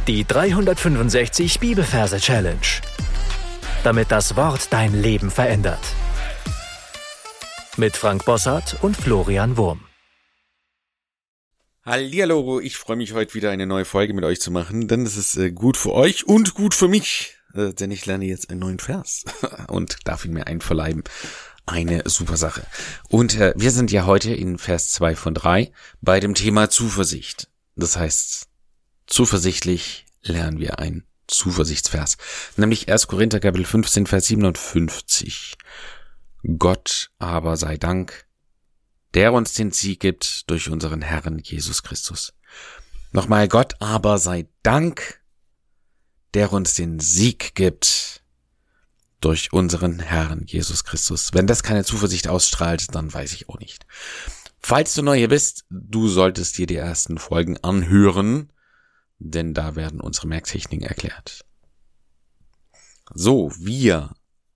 Die 365 Bibelverse Challenge. Damit das Wort dein Leben verändert. Mit Frank Bossart und Florian Wurm. Hallihallo, ich freue mich heute wieder eine neue Folge mit euch zu machen, denn es ist gut für euch und gut für mich, denn ich lerne jetzt einen neuen Vers und darf ihn mir einverleiben. Eine super Sache. Und wir sind ja heute in Vers 2 von 3 bei dem Thema Zuversicht. Das heißt, zuversichtlich lernen wir einen Zuversichtsvers, nämlich 1. Korinther Kapitel 15, Vers 57. Gott aber sei Dank, der uns den Sieg gibt durch unseren Herrn Jesus Christus. Nochmal, Gott aber sei Dank, der uns den Sieg gibt durch unseren Herrn Jesus Christus. Wenn das keine Zuversicht ausstrahlt, dann weiß ich auch nicht. Falls du neu hier bist, du solltest dir die ersten Folgen anhören, denn da werden unsere Merktechniken erklärt. So, wir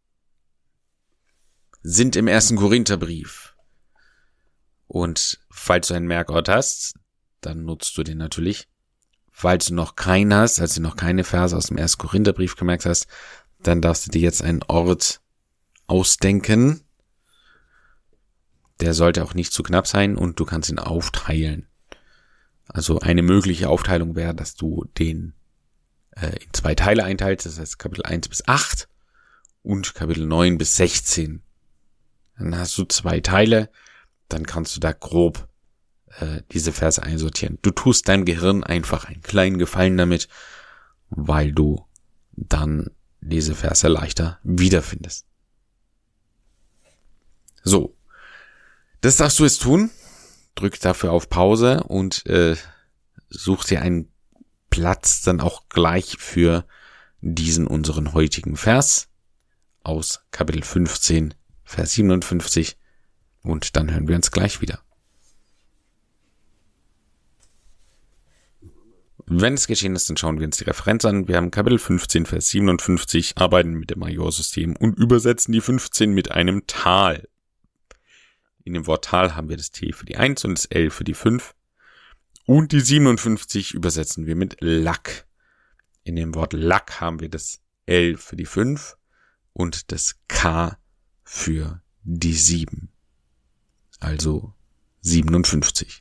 sind im 1. Korintherbrief. Und falls du einen Merkort hast, dann nutzt du den natürlich. Falls du noch keinen hast, also noch keine Verse aus dem 1. Korintherbrief gemerkt hast, dann darfst du dir jetzt einen Ort ausdenken. Der sollte auch nicht zu knapp sein und du kannst ihn aufteilen. Also eine mögliche Aufteilung wäre, dass du den in 2 Teile einteilst, das heißt Kapitel 1 bis 8 und Kapitel 9 bis 16. Dann hast du 2 Teile, dann kannst du da grob diese Verse einsortieren. Du tust deinem Gehirn einfach einen kleinen Gefallen damit, weil du dann diese Verse leichter wiederfindest. So, das darfst du jetzt tun. Drück dafür auf Pause und such dir einen Platz dann auch gleich für diesen unseren heutigen Vers aus Kapitel 15, Vers 57 und dann hören wir uns gleich wieder. Wenn es geschehen ist, dann schauen wir uns die Referenz an. Wir haben Kapitel 15, Vers 57, arbeiten mit dem Majorsystem und übersetzen die 15 mit einem Tal. In dem Wort Tal haben wir das T für die 1 und das L für die 5. Und die 57 übersetzen wir mit Lack. In dem Wort Lack haben wir das L für die 5 und das K für die 7. Also 57.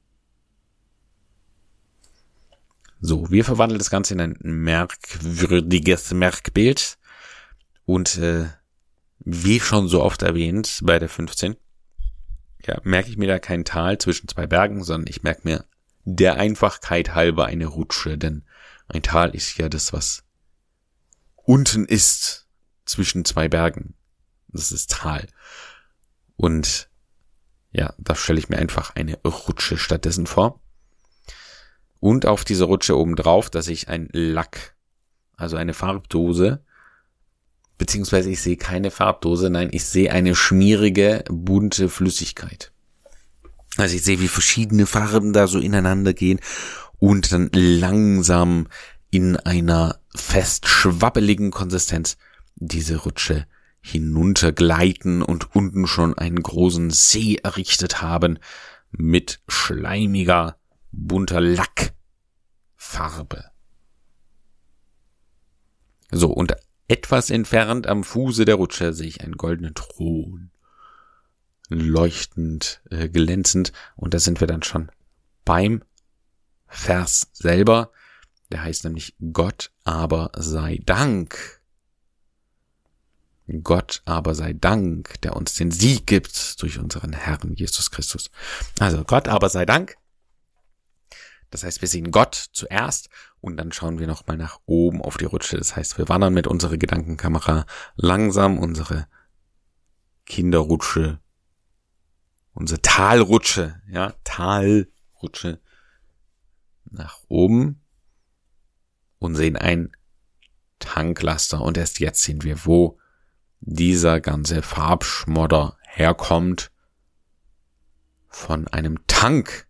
So, wir verwandeln das Ganze in ein merkwürdiges Merkbild. Und wie schon so oft erwähnt bei der 15, ja, merke ich mir da kein Tal zwischen 2 Bergen, sondern ich merke mir der Einfachkeit halber eine Rutsche, denn ein Tal ist ja das, was unten ist zwischen 2 Bergen. Das ist Tal. Und ja, da stelle ich mir einfach eine Rutsche stattdessen vor. Und auf dieser Rutsche obendrauf, dass ich ein Lack, also eine Farbdose, beziehungsweise ich sehe keine Farbdose, nein, ich sehe eine schmierige, bunte Flüssigkeit. Also ich sehe, wie verschiedene Farben da so ineinander gehen und dann langsam in einer fest schwabbeligen Konsistenz diese Rutsche hinuntergleiten und unten schon einen großen See errichtet haben mit schleimiger, bunter Lackfarbe. So, und etwas entfernt am Fuße der Rutsche sehe ich einen goldenen Thron, leuchtend, glänzend, und da sind wir dann schon beim Vers selber. Der heißt nämlich Gott aber sei Dank. Gott aber sei Dank, der uns den Sieg gibt durch unseren Herrn Jesus Christus. Also Gott aber sei Dank. Das heißt, wir sehen Gott zuerst und dann schauen wir nochmal nach oben auf die Rutsche. Das heißt, wir wandern mit unserer Gedankenkamera langsam unsere Kinderrutsche, unsere Talrutsche, ja, Talrutsche nach oben und sehen ein Tanklaster. Und erst jetzt sehen wir, wo dieser ganze Farbschmodder herkommt. Von einem Tanklaster.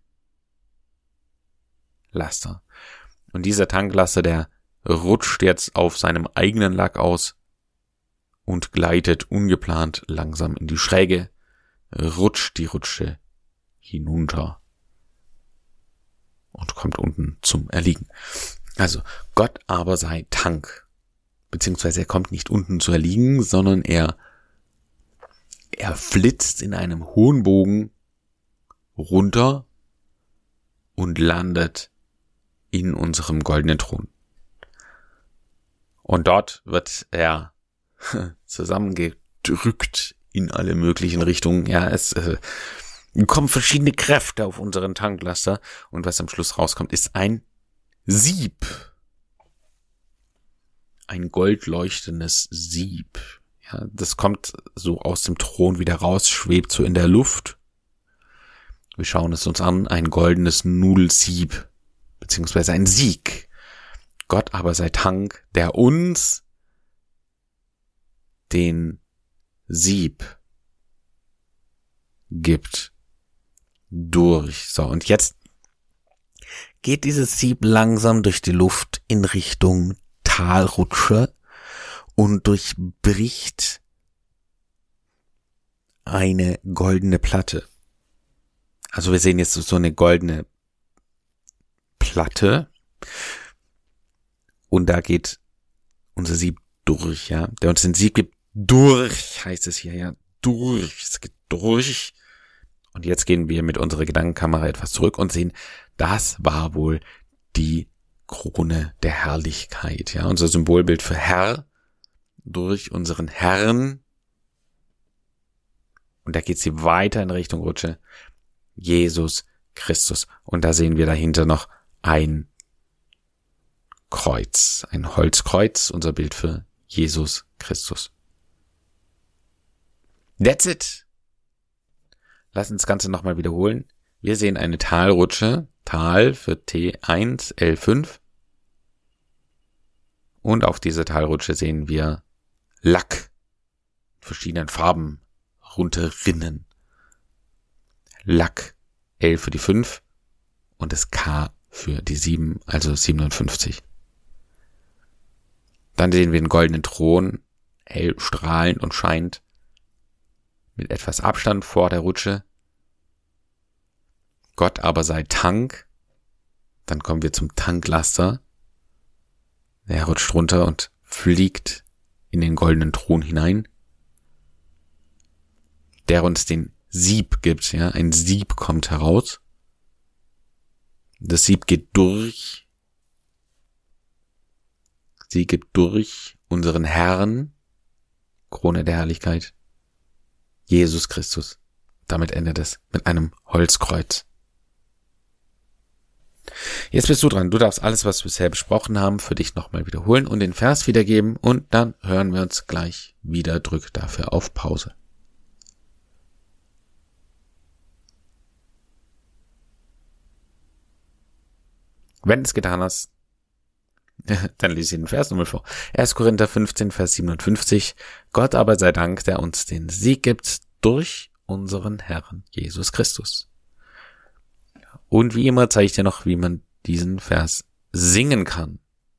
Und dieser Tanklaster, der rutscht jetzt auf seinem eigenen Lack aus und gleitet ungeplant langsam in die Schräge, rutscht die Rutsche hinunter und kommt unten zum Erliegen. Also Gott aber sei Dank, beziehungsweise er kommt nicht unten zu erliegen, sondern er flitzt in einem hohen Bogen runter und landet in unserem goldenen Thron. Und dort wird er zusammengedrückt in alle möglichen Richtungen. Ja, es kommen verschiedene Kräfte auf unseren Tanklaster und was am Schluss rauskommt, ist ein Sieb. Ein goldleuchtendes Sieb. Ja, das kommt so aus dem Thron wieder raus, schwebt so in der Luft. Wir schauen es uns an, ein goldenes Nudelsieb, beziehungsweise ein Sieg. Gott aber sei Dank, der uns den Sieb gibt durch. So, und jetzt geht dieses Sieb langsam durch die Luft in Richtung Talrutsche und durchbricht eine goldene Platte. Also wir sehen jetzt so eine goldene Platte und da geht unser Sieb durch, ja. Der uns den Sieg gibt durch, heißt es hier, ja. Durch, es geht durch. Und jetzt gehen wir mit unserer Gedankenkamera etwas zurück und sehen, das war wohl die Krone der Herrlichkeit, ja. Unser Symbolbild für Herr durch unseren Herrn. Und da geht sie weiter in Richtung Rutsche. Jesus Christus. Und da sehen wir dahinter noch ein Kreuz, ein Holzkreuz, unser Bild für Jesus Christus. That's it. Lass uns das Ganze nochmal wiederholen. Wir sehen eine Talrutsche, Tal für T1, L5. Und auf dieser Talrutsche sehen wir Lack in verschiedenen Farben runterrinnen. Lack, L für die 5 und das K für die 7, also 57. Dann sehen wir einen goldenen Thron, hell strahlend und scheint mit etwas Abstand vor der Rutsche. Gott aber sei Dank. Dann kommen wir zum Tanklaster. Er rutscht runter und fliegt in den goldenen Thron hinein, der uns den Sieb gibt, ja, ein Sieb kommt heraus. Das Sieb geht durch. Sie gibt durch unseren Herrn, Krone der Herrlichkeit, Jesus Christus. Damit endet es mit einem Holzkreuz. Jetzt bist du dran. Du darfst alles, was wir bisher besprochen haben, für dich nochmal wiederholen und den Vers wiedergeben und dann hören wir uns gleich wieder. Drück dafür auf Pause. Wenn du es getan hast, dann lese ich den Vers nochmal vor. 1. Korinther 15, Vers 57. Gott aber sei Dank, der uns den Sieg gibt durch unseren Herrn Jesus Christus. Und wie immer zeige ich dir noch, wie man diesen Vers singen kann.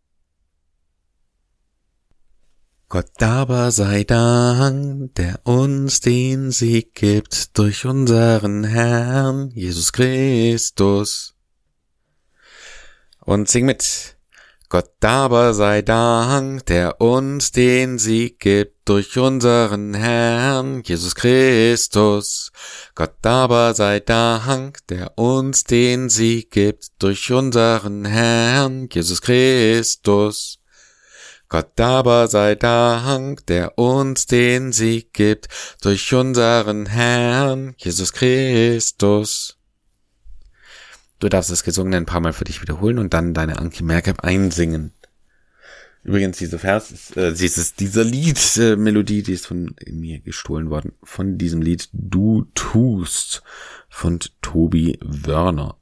Gott aber sei Dank, der uns den Sieg gibt durch unseren Herrn Jesus Christus. Und sing mit. Gott aber sei Dank, der uns den Sieg gibt durch unseren Herrn Jesus Christus. Gott aber sei Dank, der uns den Sieg gibt durch unseren Herrn Jesus Christus. Gott aber sei Dank, der uns den Sieg gibt durch unseren Herrn Jesus Christus. Du darfst das Gesungene ein paar Mal für dich wiederholen und dann deine Anki Merkab einsingen. Übrigens, dieser Liedmelodie, die ist von mir gestohlen worden, von diesem Lied Du tust von Tobi Wörner.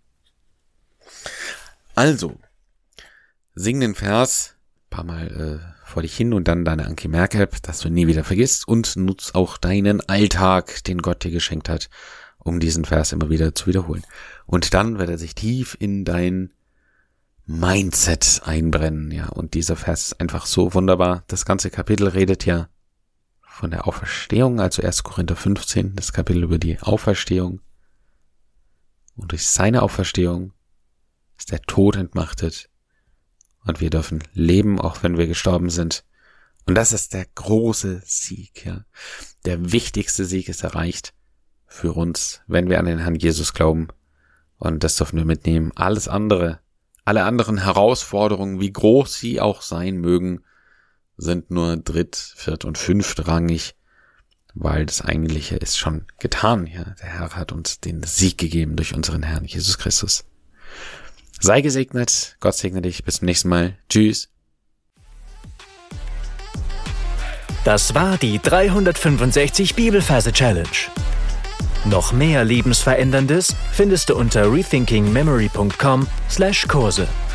Also, sing den Vers ein paar Mal vor dich hin und dann deine Anki Merkab, dass du nie wieder vergisst und nutz auch deinen Alltag, den Gott dir geschenkt hat, um diesen Vers immer wieder zu wiederholen. Und dann wird er sich tief in dein Mindset einbrennen, ja. Und dieser Vers ist einfach so wunderbar. Das ganze Kapitel redet ja von der Auferstehung, also 1. Korinther 15, das Kapitel über die Auferstehung. Und durch seine Auferstehung ist der Tod entmachtet und wir dürfen leben, auch wenn wir gestorben sind. Und das ist der große Sieg, ja. Der wichtigste Sieg ist erreicht für uns, wenn wir an den Herrn Jesus glauben. Und das dürfen wir mitnehmen. Alles andere, alle anderen Herausforderungen, wie groß sie auch sein mögen, sind nur dritt-, viert- und fünftrangig, weil das Eigentliche ist schon getan, ja. Der Herr hat uns den Sieg gegeben durch unseren Herrn Jesus Christus. Sei gesegnet, Gott segne dich, bis zum nächsten Mal. Tschüss. Das war die 365 Bibelverse Challenge. Noch mehr Lebensveränderndes findest du unter rethinkingmemory.com/Kurse.